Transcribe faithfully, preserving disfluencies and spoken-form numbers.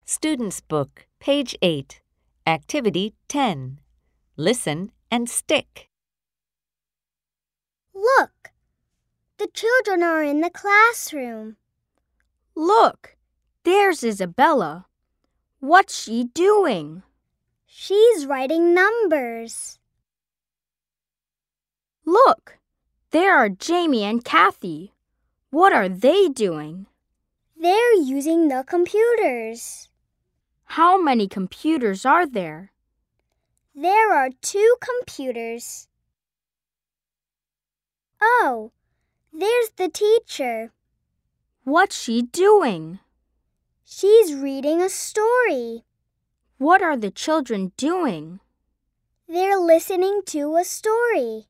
Student's Book, page eight, Activity ten. Listen and stick. Look! The children are in the classroom. Look! There's Isabella. What's she doing? She's writing numbers. Look! There are Jamie and Kathy. What are they doing? They're using the computers. How many computers are there? There are two computers. Oh, there's the teacher. What's she doing? She's reading a story. What are the children doing? They're listening to a story.